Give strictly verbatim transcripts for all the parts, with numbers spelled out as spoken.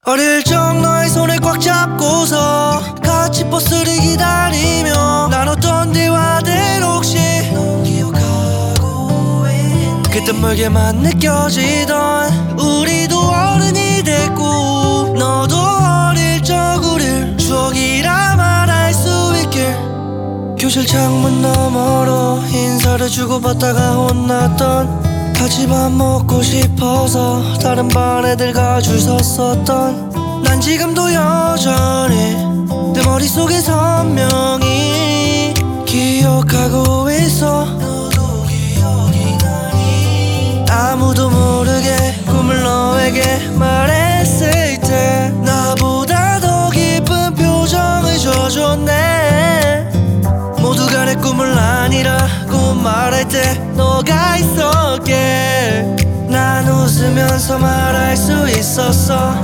어릴 적 너의 손을 꽉 잡고서 같이 버스를 기다리며 나눴던 대화들 혹시 넌 기억하고 있니? 그때 멀게만 느껴지던 우리도 어른이 됐고 너도 어릴 적 우릴 추억이라 말할 수 있길. 교실 창문 너머로 인사를 주고받다가 혼났던, 같이 밥 먹고 싶어서 다른 반 애들과 줄 섰었던, 난 지금도 여전히 내 머릿속에 선명히 기억하고 있어. 너도 기억이 나니? 아무도 모르게 꿈을 너에게 말했을 때 나보다 더 기쁜 표정을 줘줬네. 모두가 내 꿈을 아니라고 말할 때 너가 있었게 난 웃으면서 말할 수 있었어.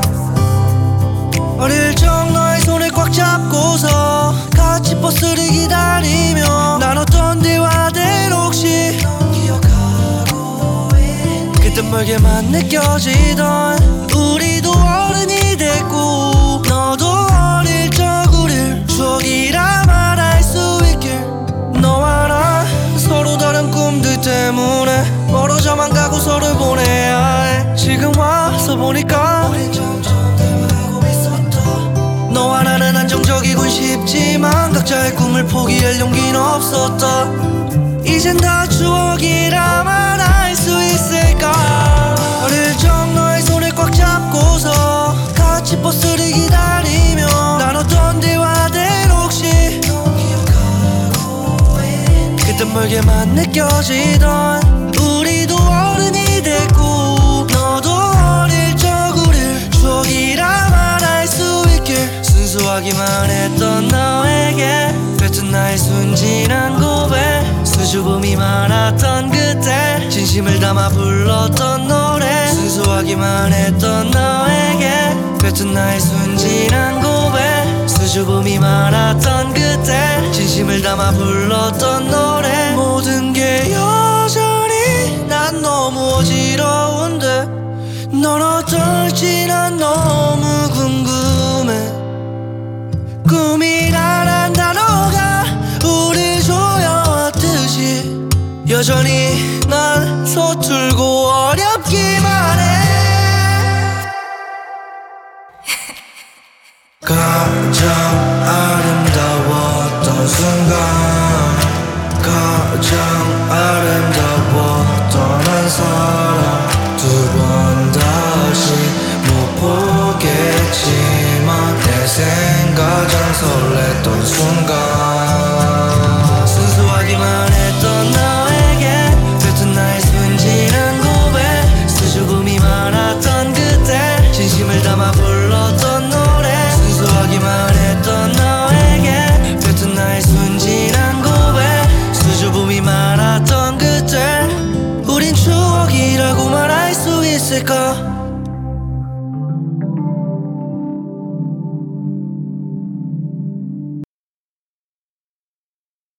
어릴 적 너의 손을 꽉 잡고서 같이 버스를 기다리며 나눴던 대화들 혹시 넌 기억하고 있니? 그때 멀게만 느껴지던 우리도 어른이 됐고 너도 어릴 적 우릴 추억이라 말할 수 있길. 너와 나 서로 다른 꿈들 때문에 멀어져만 가고 서로를 보내야 해. 지금 와서 보니까 우린 점점 닮아가고 있었다. 너와 나는 안정적이곤 쉽지만 각자의 꿈을 포기할 용기는 없었다. 이젠 다 추억이라 말할 수 있을까. 어릴 적 너의 손을 꽉 잡고서 같이 버스를 기다리며 나눴던 대화들 혹시 넌 기억하고 있니? 그때 멀게만 느껴지던 우리도 어른이 됐고 너도 어릴 적 우릴 추억이라 말할 수 있길. 순수하기만 했던 너에게 뱉은 나의 순진한 고백, 수줍음이 많았던 그때 진심을 담아 불렀던 노래. 순수하기만 했던 너에게 뱉은 나의 순진한 고백, 수줍음이 많았던 그때 진심을 담아 불렀던 노래. 모든 게 여전히 난 너무 어지러운데 넌 어떨지 난 너무 궁금해. 꿈이라는 단어가 우릴 조여왔듯이 여전히 난 서툴고 어렵기만 해. 가장 아름다웠던 순간, 가장 아름다웠던 한 사람 두 번 다시 못 보겠지만 내 생가장 설렜던 순간. 순수하기만 했던 너에게 뱉은 나의 순진한 고백, 수줍음이 많았던 그때 진심을 담아 불렀던 노래. 순수하기만 했던 너에게 뱉은 나의 순진한 고백, 수줍음이 많았던 그때 우린 추억이라고 말할 수 있을까.